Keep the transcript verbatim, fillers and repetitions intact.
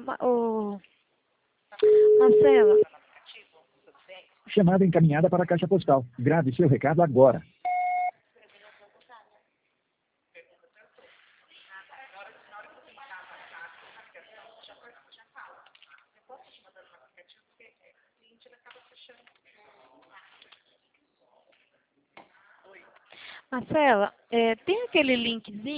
Ma- ô, Marcela, Chamada encaminhada para a caixa postal. Grave seu recado agora. Marcela, é, tem aquele linkzinho